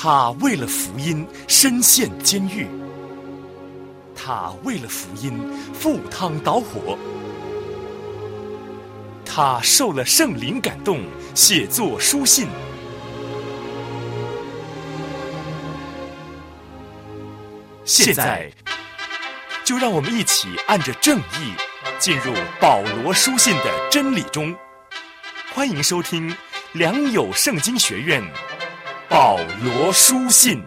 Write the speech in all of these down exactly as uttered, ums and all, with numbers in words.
他为了福音身陷监狱，他为了福音赴汤蹈火，他受了圣灵感动，写作书信。现在就让我们一起按着正义进入保罗书信的真理中。欢迎收听良友圣经学院保罗书信。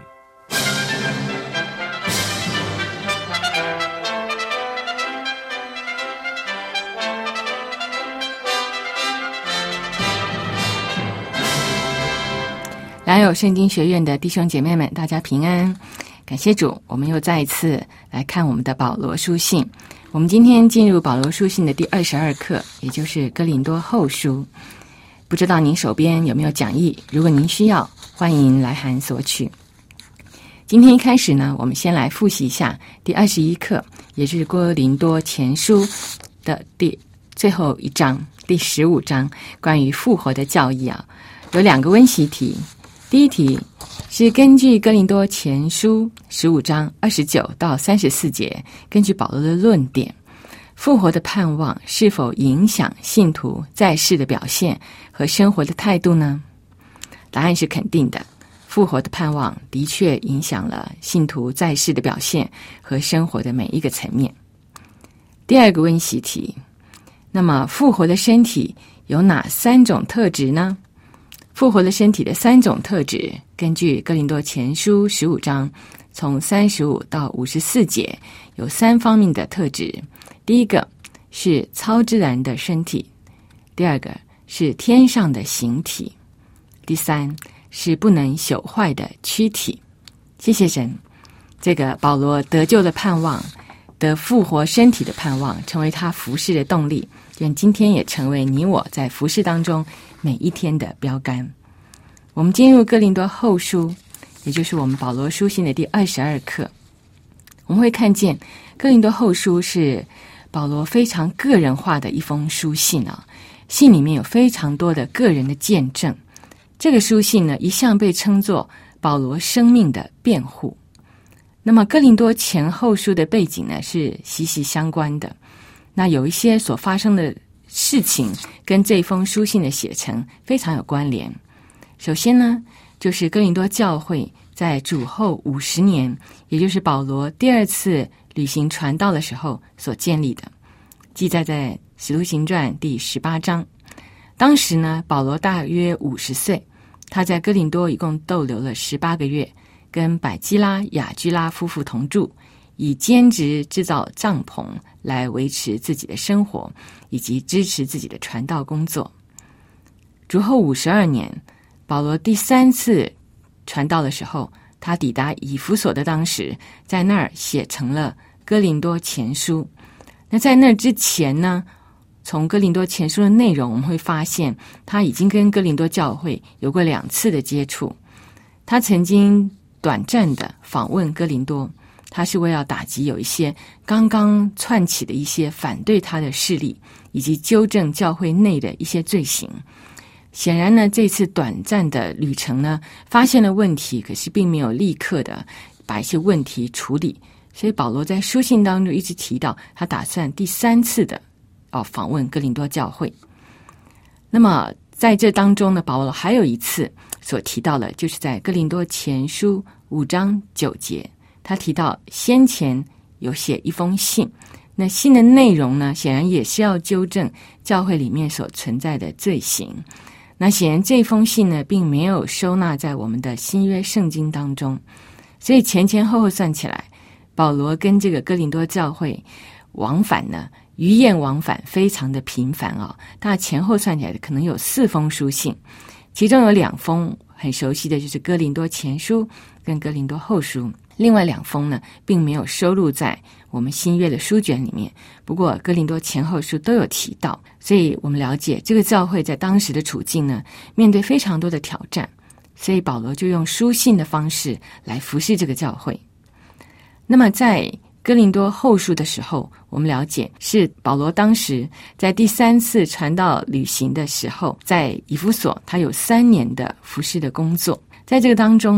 良友圣经学院的弟兄姐妹们，大家平安。感谢主，我们又再一次来看我们的保罗书信。我们今天进入保罗书信的第二十二课，也就是哥林多后书。不知道您手边有没有讲义？如果您需要，欢迎来函索取。今天一开始呢，我们先来复习一下第二十一课，也就是哥林多前书的第最后一章，第十五章，关于复活的教义啊，有两个温习题。第一题是根据哥林多前书十五章二十九到三十四节，根据保罗的论点，复活的盼望是否影响信徒在世的表现和生活的态度呢？答案是肯定的，复活的盼望的确影响了信徒在世的表现和生活的每一个层面。第二个温习题，那么复活的身体有哪三种特质呢？复活的身体的三种特质，根据哥林多前书十五章从三十五到五十四节，有三方面的特质。第一个是超自然的身体，第二个是天上的形体，第三是不能朽坏的躯体。谢谢神，这个保罗得救的盼望，得复活身体的盼望，成为他服事的动力，愿今天也成为你我在服事当中每一天的标杆。我们进入哥林多后书，也就是我们保罗书信的第二十二课，我们会看见哥林多后书是保罗非常个人化的一封书信啊，信里面有非常多的个人的见证。这个书信呢，一向被称作保罗生命的辩护。那么哥林多前后书的背景呢，是息息相关的。那有一些所发生的事情跟这封书信的写成非常有关联。首先呢，就是哥林多教会在主后五十年，也就是保罗第二次旅行传道的时候所建立的，记载在使徒行传第十八章。当时呢，保罗大约五十岁，他在哥林多一共逗留了十八个月，跟百基拉、雅居拉夫妇同住，以兼职制造帐篷来维持自己的生活，以及支持自己的传道工作。主后五十二年，保罗第三次传道的时候，他抵达以弗所的当时，在那儿写成了哥林多前书。那在那之前呢，从哥林多前书的内容，我们会发现他已经跟哥林多教会有过两次的接触。他曾经短暂的访问哥林多，他是为了打击有一些刚刚窜起的一些反对他的势力，以及纠正教会内的一些罪行。显然呢，这次短暂的旅程呢，发现了问题，可是并没有立刻的把一些问题处理。所以保罗在书信当中一直提到，他打算第三次的哦访问哥林多教会。那么在这当中呢，保罗还有一次所提到的，就是在哥林多前书五章九节，他提到先前有写一封信，那信的内容呢，显然也是要纠正教会里面所存在的罪行。那显然这封信呢，并没有收纳在我们的新约圣经当中，所以前前后后算起来，保罗跟这个哥林多教会往返呢，鱼雁往返非常的频繁啊、哦，大概前后算起来可能有四封书信，其中有两封很熟悉的就是哥林多前书跟哥林多后书，另外两封呢，并没有收录在我们新约的书卷里面，不过哥林多前后书都有提到，所以我们了解这个教会在当时的处境呢，面对非常多的挑战，所以保罗就用书信的方式来服侍这个教会。那么在哥林多后书的时候，我们了解是保罗当时在第三次传道旅行的时候，在以弗所他有三年的服侍的工作，在这个当中呢，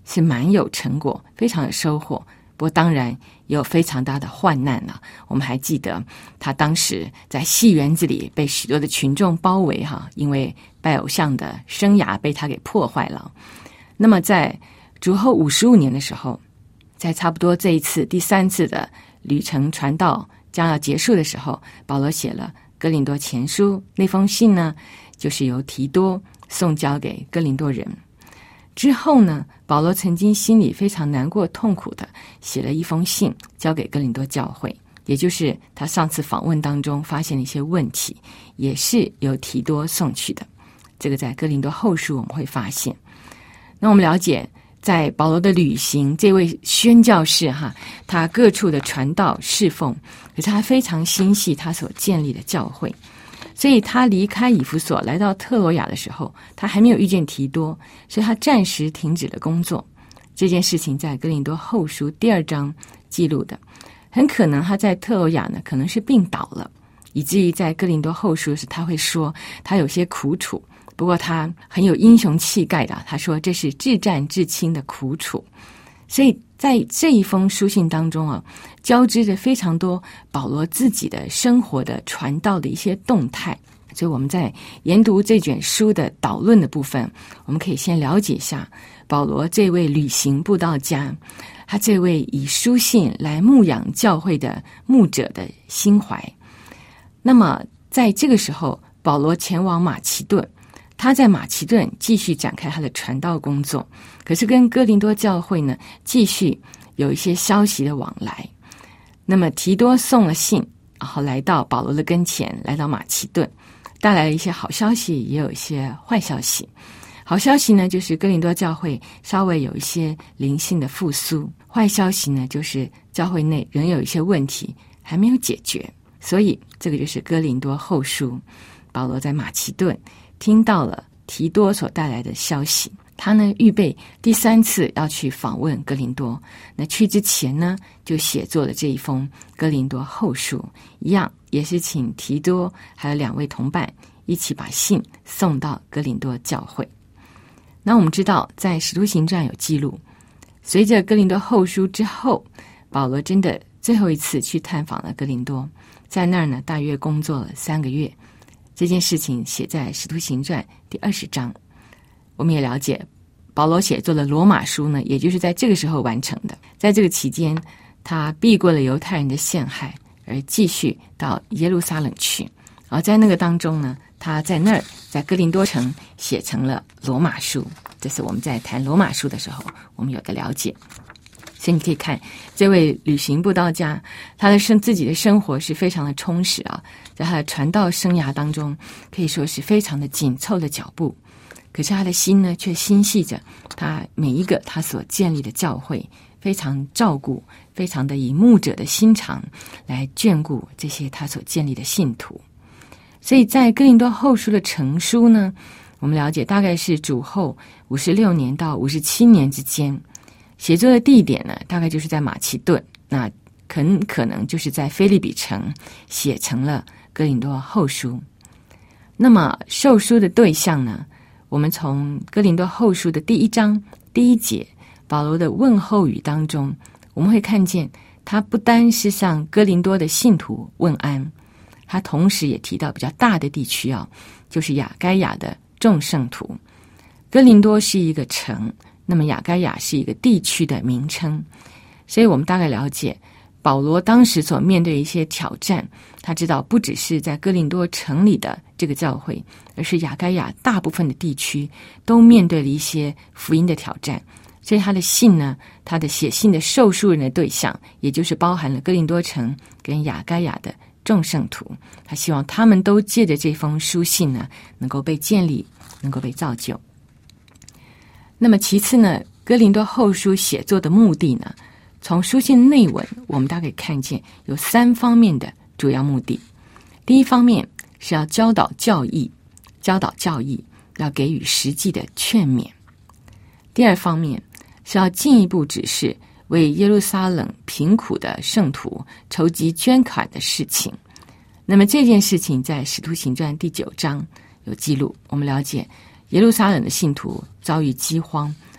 是蛮有成果，非常有收获。不过当然也有非常大的患难了。我们还记得他当时在戏园子里被许多的群众包围哈，因为拜偶像的生涯被他给破坏了。那么在主后五十五年的时候，在差不多这一次第三次的旅程传道将要结束的时候，保罗写了哥林多前书，那封信呢就是由提多送交给哥林多人。之后呢，保罗曾经心里非常难过痛苦的写了一封信交给哥林多教会，也就是他上次访问当中发现了一些问题，也是由提多送去的。这个在哥林多后书我们会发现。那我们了解在保罗的旅行，这位宣教士哈，他各处的传道侍奉，可是他非常心系他所建立的教会。所以他离开以弗所来到特罗亚的时候，他还没有遇见提多，所以他暂时停止了工作。这件事情在哥林多后书第二章记录的。很可能他在特罗亚呢可能是病倒了，以至于在哥林多后书时他会说他有些苦楚，不过他很有英雄气概的，他说这是至战至轻的苦楚。所以在这一封书信当中啊，交织着非常多保罗自己的生活的传道的一些动态。所以我们在研读这卷书的导论的部分，我们可以先了解一下保罗这位旅行布道家，他这位以书信来牧养教会的牧者的心怀。那么在这个时候，保罗前往马其顿，他在马其顿继续展开他的传道工作，可是跟哥林多教会呢继续有一些消息的往来。那么提多送了信，然后来到保罗的跟前，来到马其顿，带来了一些好消息，也有一些坏消息。好消息呢，就是哥林多教会稍微有一些灵性的复苏；坏消息呢，就是教会内仍有一些问题还没有解决。所以这个就是哥林多后书，保罗在马其顿听到了提多所带来的消息，他呢预备第三次要去访问哥林多。那去之前呢，就写作了这一封哥林多后书，一样也是请提多还有两位同伴一起把信送到哥林多教会。那我们知道在使徒行传有记录，随着哥林多后书之后，保罗真的最后一次去探访了哥林多，在那儿呢大约工作了三个月。这件事情写在使徒行传第二十章。我们也了解保罗写作的罗马书呢，也就是在这个时候完成的。在这个期间，他避过了犹太人的陷害，而继续到耶路撒冷去。而在那个当中呢，他在那儿在哥林多城写成了罗马书。这是我们在谈罗马书的时候我们有的了解。所以你可以看这位旅行布道家，他的生自己的生活是非常的充实啊，在他的传道生涯当中可以说是非常的紧凑的脚步，可是他的心呢却心系着他每一个他所建立的教会，非常照顾，非常的以牧者的心肠来眷顾这些他所建立的信徒。所以在哥林多后书的成书呢，我们了解大概是主后五十六年到五十七年之间，写作的地点呢大概就是在马其顿，那很可能就是在腓立比城写成了哥林多后书。那么受书的对象呢，我们从哥林多后书的第一章第一节保罗的问候语当中，我们会看见他不单是向哥林多的信徒问安，他同时也提到比较大的地区啊，就是亚该亚的众圣徒。哥林多是一个城，那么亚该亚是一个地区的名称。所以我们大概了解保罗当时所面对一些挑战，他知道不只是在哥林多城里的这个教会，而是亚该亚大部分的地区都面对了一些福音的挑战。所以他的信呢，他的写信的受书人的对象，也就是包含了哥林多城跟亚该亚的众圣徒，他希望他们都借着这封书信呢，能够被建立，能够被造就。那么其次呢，哥林多后书写作的目的呢，从书信内文我们大概看见有三方面的主要目的。第一方面是要教导教义，教导教义，要给予实际的劝勉。第二方面是要进一步指示为耶路撒冷贫苦的圣徒筹集捐款的事情。那么这件事情在使徒行传第九章有记录。我们了解耶路撒冷的信徒遭遇饥荒，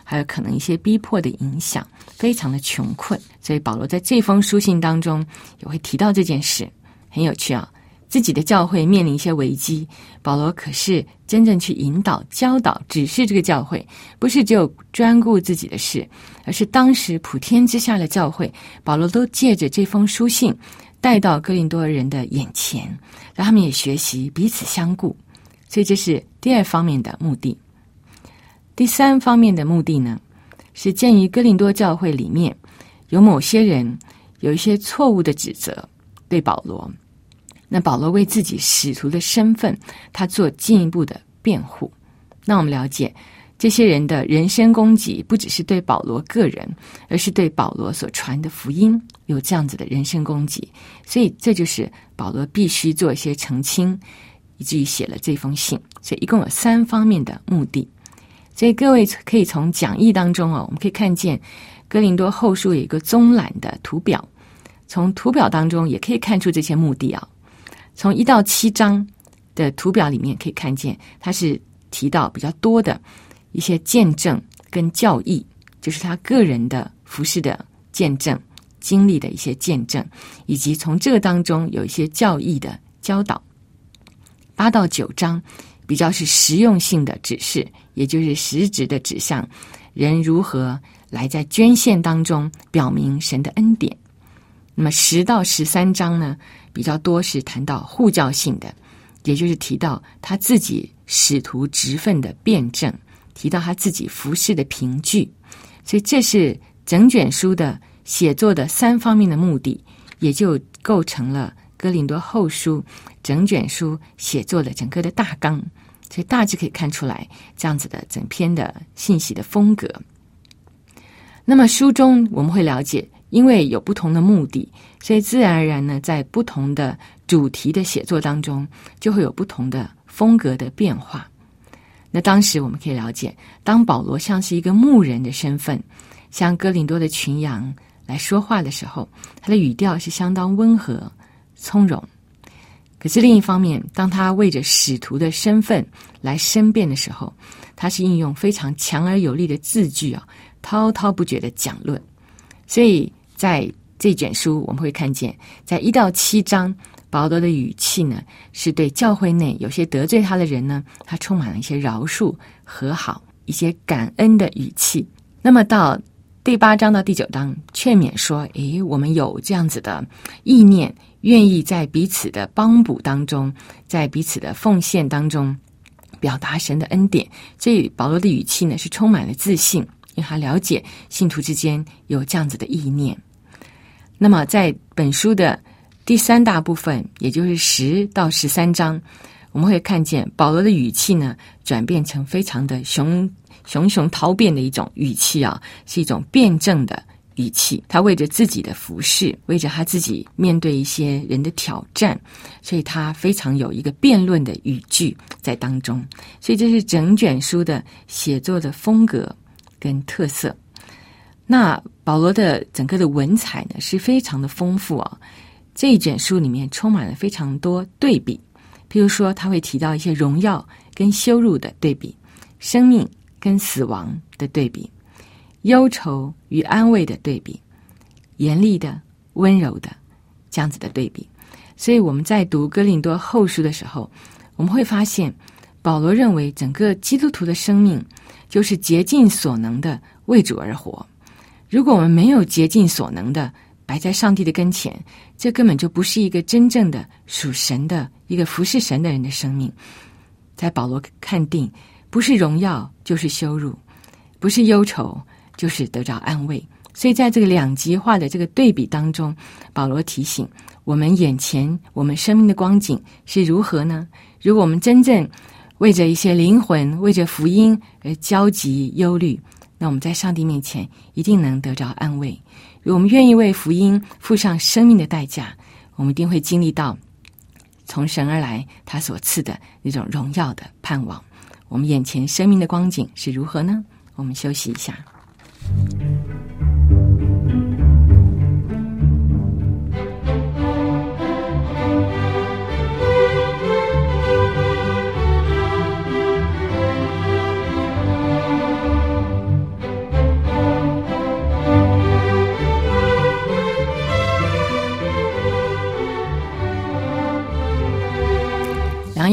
还有可能一些逼迫的影响，非常的穷困。所以保罗在这封书信当中也会提到这件事，很有趣啊。自己的教会面临一些危机，保罗可是真正去引导、教导、指示这个教会，不是只有专顾自己的事，而是当时普天之下的教会，保罗都借着这封书信带到哥林多人的眼前，让他们也学习彼此相顾。所以这是第二方面的目的。第三方面的目的呢，是鉴于哥林多教会里面有某些人有一些错误的指责对保罗，那保罗为自己使徒的身份，他做进一步的辩护。那我们了解这些人的人身攻击不只是对保罗个人，而是对保罗所传的福音有这样子的人身攻击，所以这就是保罗必须做一些澄清，以至于写了这封信。所以一共有三方面的目的。所以各位可以从讲义当中哦，我们可以看见哥林多后书有一个综览的图表，从图表当中也可以看出这些目的啊。从一到七章的图表里面可以看见，它是提到比较多的一些见证跟教义，就是他个人的服事的见证、经历的一些见证，以及从这个当中有一些教义的教导。八到九章比较是实用性的指示，也就是实质的指向人如何来在捐献当中表明神的恩典。那么十到十三章呢，比较多是谈到护教性的，也就是提到他自己使徒职分的辩证，提到他自己服事的凭据。所以这是整卷书的写作的三方面的目的，也就构成了哥林多后书整卷书写作的整个的大纲。所以大致可以看出来这样子的整篇的信息的风格。那么书中我们会了解，因为有不同的目的，所以自然而然呢，在不同的主题的写作当中，就会有不同的风格的变化。那当时我们可以了解，当保罗像是一个牧人的身份，向哥林多的群羊来说话的时候，他的语调是相当温和、从容。可是另一方面，当他为着使徒的身份来申辩的时候，他是运用非常强而有力的字句啊，滔滔不绝的讲论。所以在这卷书我们会看见，在一到七章，保罗的语气呢，是对教会内有些得罪他的人呢，他充满了一些饶恕、和好、一些感恩的语气。那么到第八章到第九章，劝勉说，诶，我们有这样子的意念，愿意在彼此的帮补当中，在彼此的奉献当中表达神的恩典。所以保罗的语气呢，是充满了自信，因为他了解信徒之间有这样子的意念。那么在本书的第三大部分，也就是十到十三章，我们会看见保罗的语气呢，转变成非常的雄雄雄涛变的一种语气啊，是一种辩证的语气。他为着自己的服事，为着他自己面对一些人的挑战，所以他非常有一个辩论的语句在当中。所以这是整卷书的写作的风格跟特色。那保罗的整个的文采呢，是非常的丰富啊。这一卷书里面充满了非常多对比，譬如说他会提到一些荣耀跟羞辱的对比，生命跟死亡的对比，忧愁与安慰的对比，严厉的温柔的这样子的对比。所以我们在读哥林多后书的时候，我们会发现保罗认为整个基督徒的生命就是竭尽所能的为主而活。如果我们没有竭尽所能的摆在上帝的跟前，这根本就不是一个真正的属神的一个服侍神的人的生命。在保罗看定，不是荣耀就是羞辱，不是忧愁就是得着安慰。所以在这个两极化的这个对比当中，保罗提醒我们眼前我们生命的光景是如何呢？如果我们真正为着一些灵魂，为着福音而焦急忧虑，那我们在上帝面前一定能得着安慰。如果我们愿意为福音付上生命的代价，我们一定会经历到从神而来他所赐的那种荣耀的盼望。我们眼前生命的光景是如何呢？我们休息一下。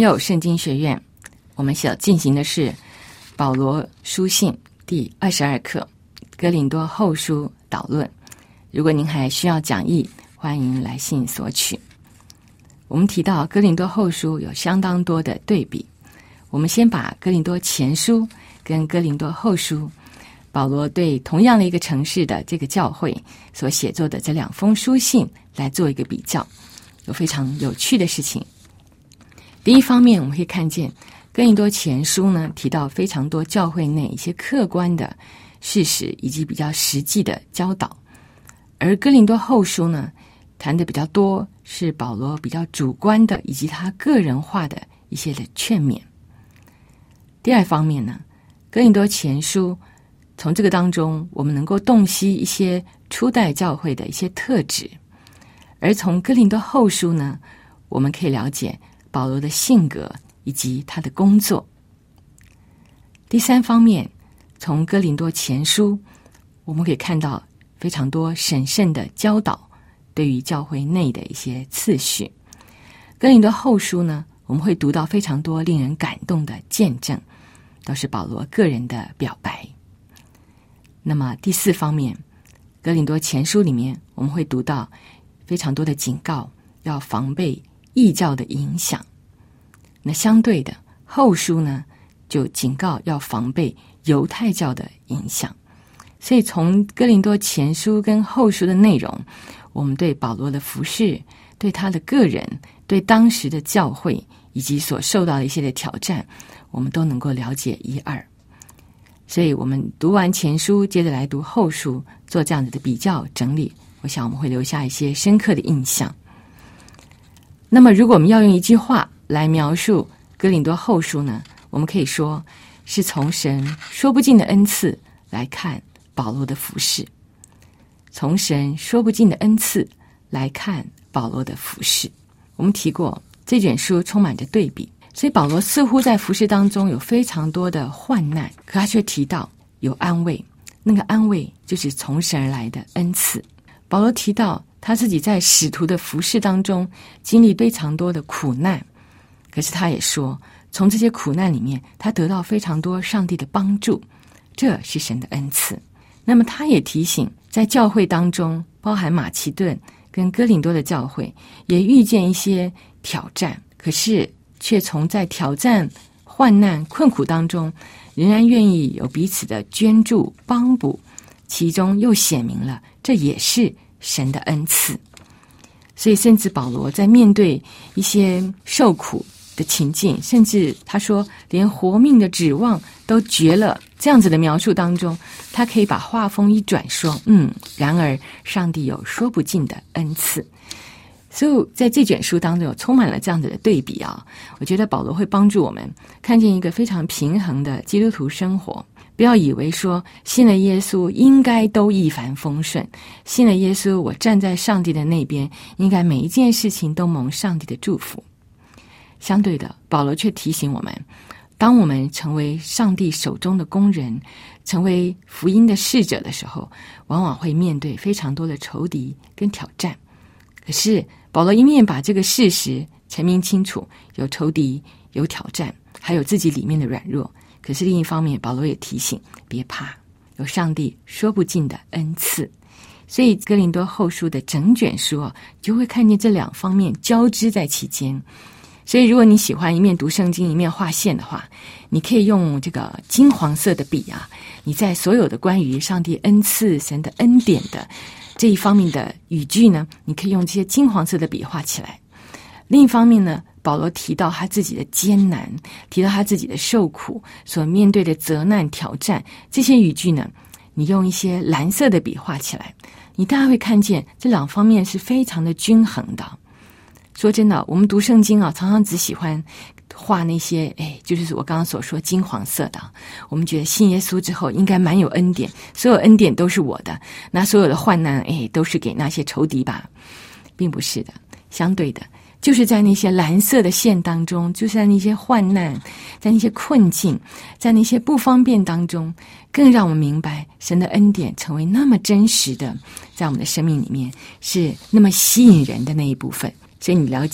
友圣经学院，我们所进行的是保罗书信第二十二课哥林多后书导论。如果您还需要讲义，欢迎来信索取。我们提到哥林多后书有相当多的对比，我们先把哥林多前书跟哥林多后书，保罗对同样的一个城市的这个教会所写作的这两封书信来做一个比较，有非常有趣的事情。第一方面，我们可以看见哥林多前书呢提到非常多教会内一些客观的事实以及比较实际的教导，而哥林多后书呢谈的比较多是保罗比较主观的以及他个人化的一些的劝勉。第二方面呢，哥林多前书从这个当中我们能够洞悉一些初代教会的一些特质，而从哥林多后书呢，我们可以了解保罗的性格以及他的工作。第三方面，从哥林多前书我们可以看到非常多审慎的教导对于教会内的一些次序。哥林多后书呢，我们会读到非常多令人感动的见证，都是保罗个人的表白。那么第四方面，哥林多前书里面我们会读到非常多的警告，要防备异教的影响。那相对的，后书呢就警告要防备犹太教的影响。所以从哥林多前书跟后书的内容，我们对保罗的服事，对他的个人，对当时的教会以及所受到的一些的挑战，我们都能够了解一二。所以我们读完前书，接着来读后书，做这样子的比较整理，我想我们会留下一些深刻的印象。那么如果我们要用一句话来描述哥林多后书呢，我们可以说是从神说不尽的恩赐来看保罗的服事。从神说不尽的恩赐来看保罗的服事。我们提过这卷书充满着对比，所以保罗似乎在服事当中有非常多的患难，可他却提到有安慰，那个安慰就是从神而来的恩赐。保罗提到他自己在使徒的服事当中经历非常多的苦难，可是他也说从这些苦难里面他得到非常多上帝的帮助，这是神的恩赐。那么他也提醒在教会当中，包含马其顿跟哥林多的教会也遇见一些挑战，可是却从在挑战、患难、困苦当中仍然愿意有彼此的捐助帮补，其中又显明了这也是神的恩赐。所以甚至保罗在面对一些受苦的情境，甚至他说连活命的指望都绝了，这样子的描述当中，他可以把话锋一转说，嗯，然而上帝有说不尽的恩赐。所以在这卷书当中有充满了这样子的对比啊，我觉得保罗会帮助我们看见一个非常平衡的基督徒生活。不要以为说信了耶稣应该都一帆风顺，信了耶稣我站在上帝的那边，应该每一件事情都蒙上帝的祝福。相对的，保罗却提醒我们，当我们成为上帝手中的工人，成为福音的使者的时候，往往会面对非常多的仇敌跟挑战。可是保罗一面把这个事实陈明清楚，有仇敌，有挑战，还有自己里面的软弱，可是另一方面保罗也提醒别怕，有上帝说不尽的恩赐。所以哥林多后书的整卷书啊，就会看见这两方面交织在其间。所以如果你喜欢一面读圣经一面画线的话，你可以用这个金黄色的笔啊，你在所有的关于上帝恩赐神的恩典的这一方面的语句呢，你可以用这些金黄色的笔画起来。另一方面呢，保罗提到他自己的艰难，提到他自己的受苦所面对的责难挑战，这些语句呢，你用一些蓝色的笔画起来，你大概会看见这两方面是非常的均衡的。说真的，我们读圣经啊，常常只喜欢画那些哎，就是我刚刚所说金黄色的。我们觉得信耶稣之后应该蛮有恩典，所有恩典都是我的，那所有的患难哎，都是给那些仇敌吧。并不是的，相对的，就是在那些蓝色的线当中，就是在那些患难，在那些困境，在那些不方便当中，更让我们明白神的恩典成为那么真实的，在我们的生命里面是那么吸引人的那一部分。所以你了解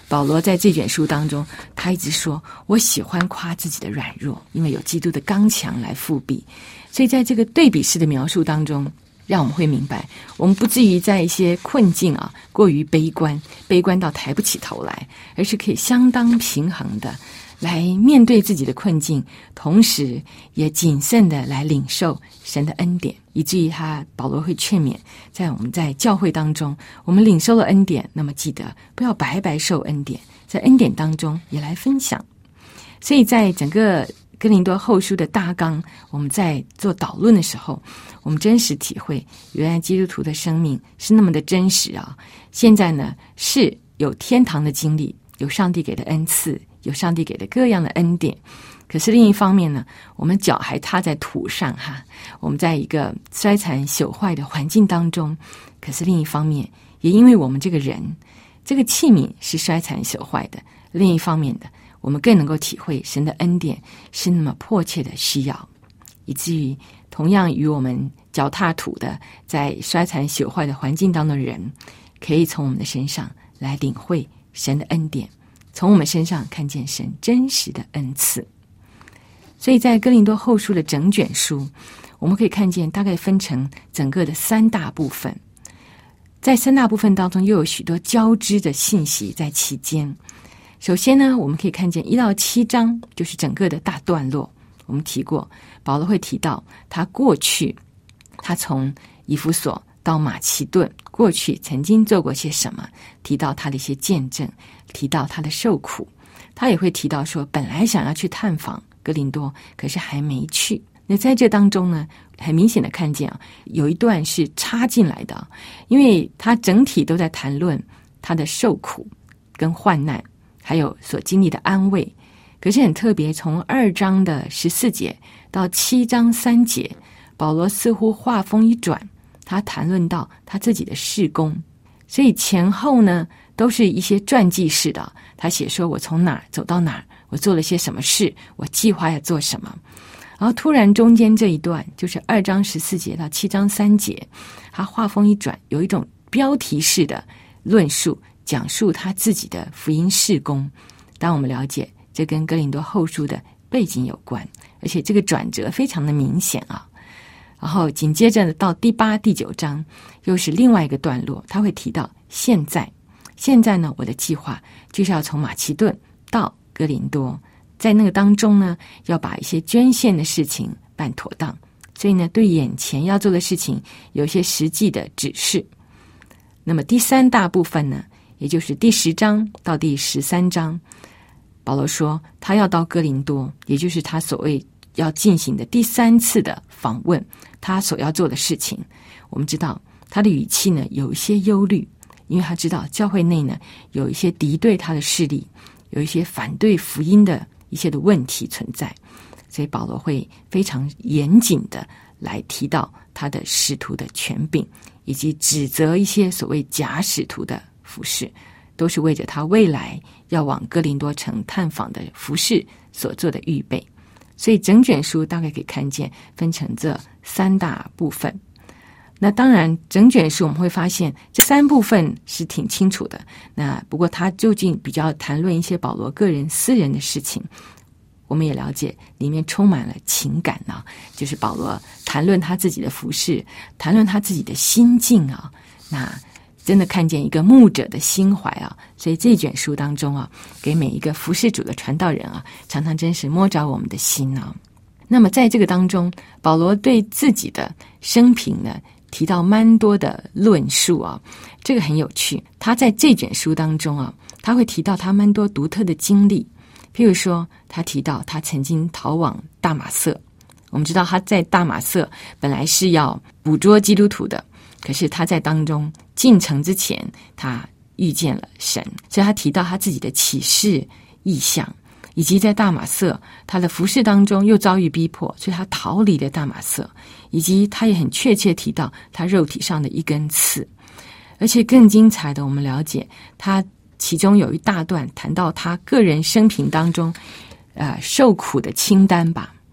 保罗在这卷书当中，他一直说我喜欢夸自己的软弱，因为有基督的刚强来复辟。所以在这个对比式的描述当中，让我们会明白，我们不至于在一些困境啊过于悲观，悲观到抬不起头来，而是可以相当平衡的来面对自己的困境，同时也谨慎的来领受神的恩典，以至于他保罗会劝勉，在我们在教会当中，我们领受了恩典，那么记得不要白白受恩典，在恩典当中也来分享。所以在整个哥林多后书的大纲，我们在做导论的时候，我们真实体会，原来基督徒的生命是那么的真实啊！现在呢，是有天堂的经历，有上帝给的恩赐，有上帝给的各样的恩典。可是另一方面呢，我们脚还踏在土上哈，我们在一个衰残朽坏的环境当中。可是另一方面，也因为我们这个人，这个器皿是衰残朽坏的，另一方面的，我们更能够体会神的恩典是那么迫切的需要，以至于同样与我们脚踏土的在衰残朽坏的环境当中的人，可以从我们的身上来领会神的恩典，从我们身上看见神真实的恩赐。所以在哥林多后书的整卷书，我们可以看见大概分成整个的三大部分，在三大部分当中又有许多交织的信息在其间。首先呢，我们可以看见一到七章就是整个的大段落。我们提过，保罗会提到他过去，他从以弗所到马其顿，过去曾经做过些什么，提到他的一些见证，提到他的受苦。他也会提到说，本来想要去探访哥林多，可是还没去。那在这当中呢，很明显的看见啊，有一段是插进来的，因为他整体都在谈论他的受苦跟患难，还有所经历的安慰。可是很特别，从二章的十四节到七章三节，保罗似乎话锋一转，他谈论到他自己的事工。所以前后呢，都是一些传记式的，他写说我从哪儿走到哪儿，我做了些什么事，我计划要做什么。然后突然中间这一段，就是二章十四节到七章三节，他话锋一转，有一种标题式的论述，讲述他自己的福音事工。当我们了解这跟哥林多后书的背景有关，而且这个转折非常的明显啊。然后紧接着到第八、第九章又是另外一个段落，他会提到现在，现在呢，我的计划就是要从马其顿到哥林多，在那个当中呢，要把一些捐献的事情办妥当，所以呢，对眼前要做的事情有一些实际的指示。那么第三大部分呢，也就是第十章到第十三章，保罗说他要到哥林多，也就是他所谓要进行的第三次的访问，他所要做的事情。我们知道他的语气呢有一些忧虑，因为他知道教会内呢有一些敌对他的势力，有一些反对福音的一些的问题存在，所以保罗会非常严谨的来提到他的使徒的权柄，以及指责一些所谓假使徒的服事，都是为着他未来要往哥林多城探访的服事所做的预备。所以整卷书大概可以看见分成这三大部分。那当然整卷书我们会发现这三部分是挺清楚的，那不过他究竟比较谈论一些保罗个人私人的事情，我们也了解里面充满了情感啊，就是保罗谈论他自己的服事，谈论他自己的心境啊，那真的看见一个牧者的心怀啊。所以这卷书当中啊，给每一个服事主的传道人啊，常常真是摸着我们的心啊。那么在这个当中，保罗对自己的生平呢提到蛮多的论述啊，这个很有趣。他在这卷书当中啊，他会提到他蛮多独特的经历。譬如说，他提到他曾经逃往大马色。我们知道他在大马色本来是要捕捉基督徒的，可是他在当中进城之前，他遇见了神，所以他提到他自己的启示异象，以及在大马色他的服事当中又遭遇逼迫，所以他逃离了大马色，以及他也很确切提到他肉体上的一根刺。而且更精彩的，我们了解他其中有一大段谈到他个人生平当中呃，受苦的清单吧。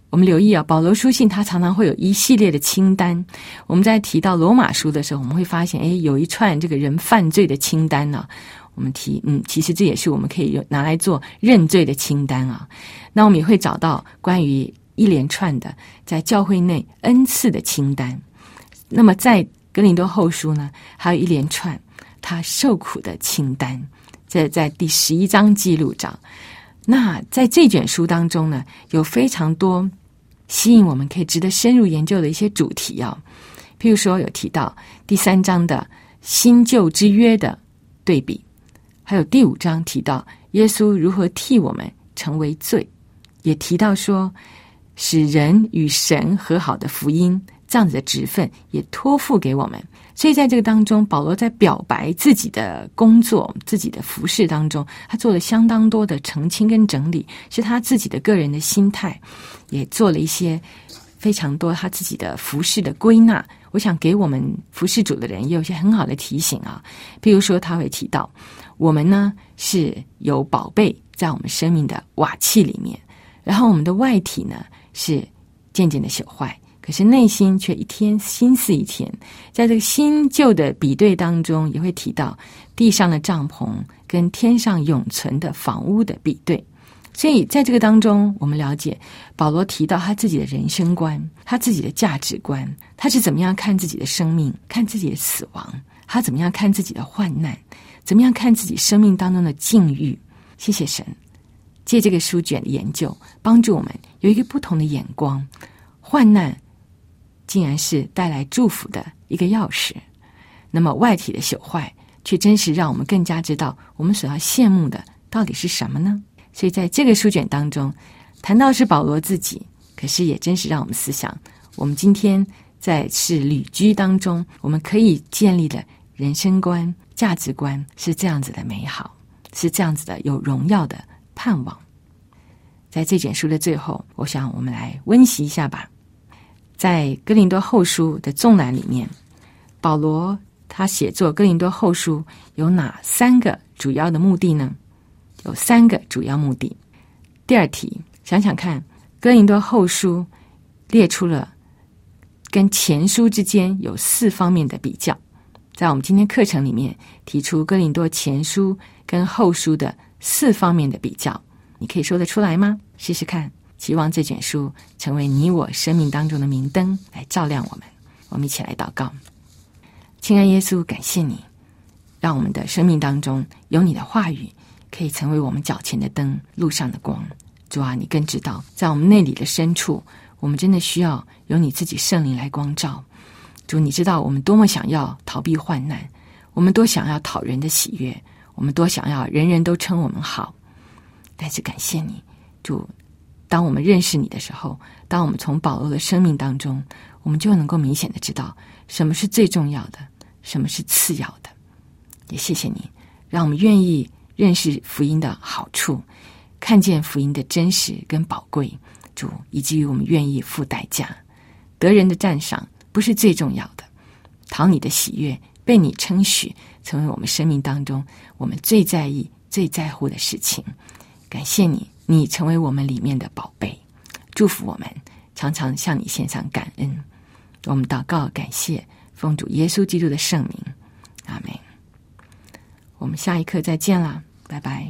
我们留意啊，保罗书信他常常会有一系列的清单。我们在提到罗马书的时候，我们会发现，诶，有一串这个人犯罪的清单啊。我们提，嗯，其实这也是我们可以拿来做认罪的清单啊。那我们也会找到关于一连串的在教会内恩赐的清单。那么在哥林多后书呢，还有一连串他受苦的清单，这在第十一章记录着。那在这卷书当中呢，有非常多吸引我们可以值得深入研究的一些主题啊，譬如说有提到第三章的新旧之约的对比，还有第五章提到耶稣如何替我们成为罪，也提到说使人与神和好的福音，这样子的职分也托付给我们。所以在这个当中，保罗在表白自己的工作、自己的服事当中，他做了相当多的澄清跟整理，是他自己的个人的心态，也做了一些非常多他自己的服事的归纳。我想给我们服事主的人也有一些很好的提醒啊。譬如说他会提到，我们呢是有宝贝在我们生命的瓦器里面，然后我们的外体呢是渐渐的朽坏，可是内心却一天新似一天。在这个新旧的比对当中，也会提到地上的帐篷跟天上永存的房屋的比对。所以在这个当中，我们了解保罗提到他自己的人生观，他自己的价值观，他是怎么样看自己的生命，看自己的死亡，他怎么样看自己的患难，怎么样看自己生命当中的境遇。谢谢神，借这个书卷的研究，帮助我们有一个不同的眼光。患难竟然是带来祝福的一个钥匙，那么外体的朽坏却真是让我们更加知道我们所要羡慕的到底是什么呢？所以在这个书卷当中谈到是保罗自己，可是也真是让我们思想，我们今天在是旅居当中，我们可以建立的人生观、价值观是这样子的美好，是这样子的有荣耀的盼望。在这卷书的最后，我想我们来温习一下吧。在哥林多后书的纵览里面，保罗他写作哥林多后书有哪三个主要的目的呢？有三个主要目的。第二题，想想看，哥林多后书列出了跟前书之间有四方面的比较。在我们今天课程里面提出哥林多前书跟后书的四方面的比较，你可以说得出来吗？试试看。希望这卷书成为你我生命当中的明灯，来照亮我们。我们一起来祷告。亲爱耶稣，感谢你让我们的生命当中有你的话语，可以成为我们脚前的灯，路上的光。主啊，你更知道在我们内里的深处，我们真的需要有你自己圣灵来光照。主，你知道我们多么想要逃避患难，我们多想要讨人的喜悦，我们多想要人人都称我们好。但是感谢你，主，当我们认识你的时候，当我们从保罗的生命当中，我们就能够明显的知道什么是最重要的，什么是次要的。也谢谢你，让我们愿意认识福音的好处，看见福音的真实跟宝贵，主，以至于我们愿意付代价。得人的赞赏不是最重要的，讨你的喜悦，被你称许，成为我们生命当中我们最在意最在乎的事情。感谢你，你成为我们里面的宝贝，祝福我们常常向你献上感恩。我们祷告感谢，奉主耶稣基督的圣名，阿们。我们下一课再见啦，拜拜。